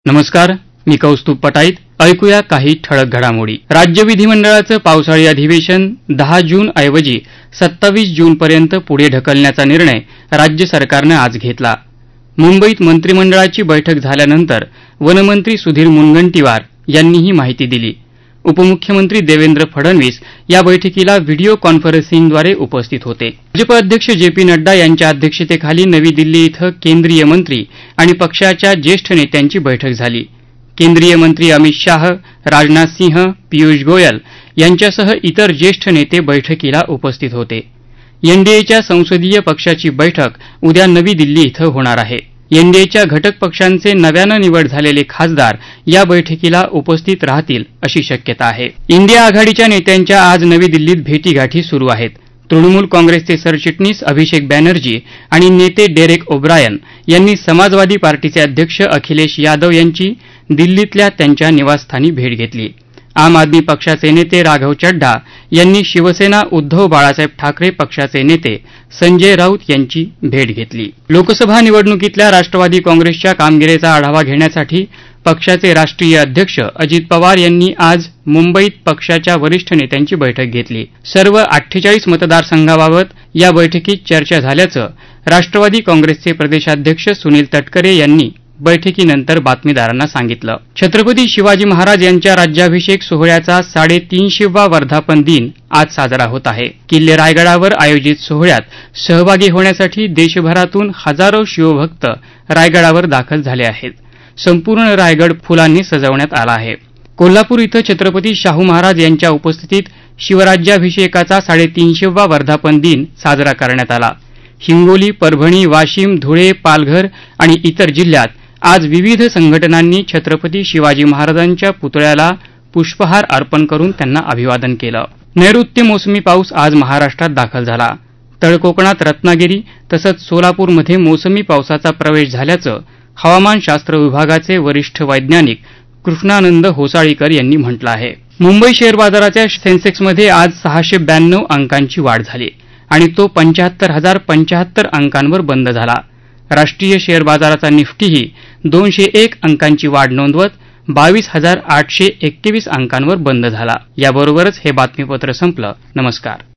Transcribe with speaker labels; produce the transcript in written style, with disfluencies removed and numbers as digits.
Speaker 1: नमस्कार, मी कौस्तुभ पटाईत. ऐकूया काही ठळक घडामोडी. राज्य विधिमंडळाचं पावसाळी अधिवेशन 10 जून ऐवजी 27 जूनपर्यंत पुढे ढकलण्याचा निर्णय राज्य सरकारनं आज घेतला. मुंबईत मंत्रिमंडळाची बैठक झाल्यानंतर वनमंत्री सुधीर मुनगंटीवार यांनी ही माहिती दिली. उपमुख्यमंत्री देवेंद्र फडणवीस या बैठकीला व्हिडिओ कॉन्फरन्सिंगद्वारे उपस्थित होते. भाजप अध्यक्ष जे.पी. नड्डा यांच्या अध्यक्षतेखाली नवी दिल्ली इथं केंद्रीय मंत्री आणि पक्षाच्या ज्येष्ठ नेत्यांची बैठक झाली. केंद्रीय मंत्री अमित शाह, राजनाथ सिंह, पियुष गोयल यांच्यासह इतर ज्येष्ठ नेते बैठकीला उपस्थित होते. एनडीएच्या संसदीय पक्षाची बैठक उद्या नवी दिल्ली इथं होणार आहे. एनडीएच्या घटक पक्षांचे नव्यानं निवड झालेले खासदार या बैठकीला उपस्थित राहतील अशी शक्यता आहे. इंडिया आघाडीच्या नेत्यांच्या आज नवी दिल्लीत भेटीगाठी सुरू आहेत. तृणमूल काँग्रेसचे सरचिटणीस अभिषेक बॅनर्जी आणि नेते डेरेक ओब्रायन यांनी समाजवादी पार्टीचे अध्यक्ष अखिलेश यादव यांची दिल्लीतल्या त्यांच्या निवासस्थानी भेट घेतली. आम आदमी पक्षाचे नेते राघव चड्ढा यांनी शिवसेना उद्धव बाळासाहेब ठाकरे पक्षाचे नेते संजय राऊत यांची भेट घेतली. लोकसभा निवडणुकीतल्या राष्ट्रवादी काँग्रेसच्या कामगिरीचा आढावा घेण्यासाठी पक्षाचे राष्ट्रीय अध्यक्ष अजित पवार यांनी आज मुंबईत पक्षाच्या वरिष्ठ नेत्यांची बैठक घेतली. सर्व 48 मतदारसंघाबाबत या बैठकीत चर्चा झाल्याचं राष्ट्रवादी काँग्रेसचे प्रदेशाध्यक्ष सुनील तटकरे यांनी बैठकीनंतर बातमीदारांना सांगितलं. छत्रपती शिवाजी महाराज यांच्या राज्याभिषेक सोहळ्याचा 350वा वर्धापन दिन आज साजरा होत आहे. किल्ले रायगडावर आयोजित सोहळ्यात सहभागी होण्यासाठी देशभरातून हजारो शिवभक्त रायगडावर दाखल झाले आहेत. संपूर्ण रायगड फुलांनी सजवण्यात आला आहे. कोल्हापूर इथं छत्रपती शाहू महाराज यांच्या उपस्थितीत शिवराज्याभिषेकाचा 350वा वर्धापन दिन साजरा करण्यात आला. हिंगोली, परभणी, वाशिम, धुळे, पालघर आणि इतर जिल्ह्यात आज विविध संघटनांनी छत्रपती शिवाजी महाराजांच्या पुतळ्याला पुष्पहार अर्पण करून त्यांना अभिवादन केलं. नैऋत्य मोसमी पाऊस आज महाराष्ट्रात दाखल झाला. तळकोकणात रत्नागिरी तसंच सोलापूरमध्ये मोसमी पावसाचा प्रवेश झाल्याचं हवामानशास्त्र विभागाचे वरिष्ठ वैज्ञानिक कृष्णानंद होसाळीकर यांनी म्हटलं आहे. मुंबई शेअर बाजाराच्या सेन्सेक्समध्ये आज 692 अंकांची वाढ झाली आणि तो 75,075 अंकांवर बंद झाला. राष्ट्रीय शेअर बाजाराचा निफ्टीही 201 अंकांची वाढ नोंदवत 22,821 अंकांवर बंद झाला. याबरोबरच हे बातमीपत्र संपलं. नमस्कार.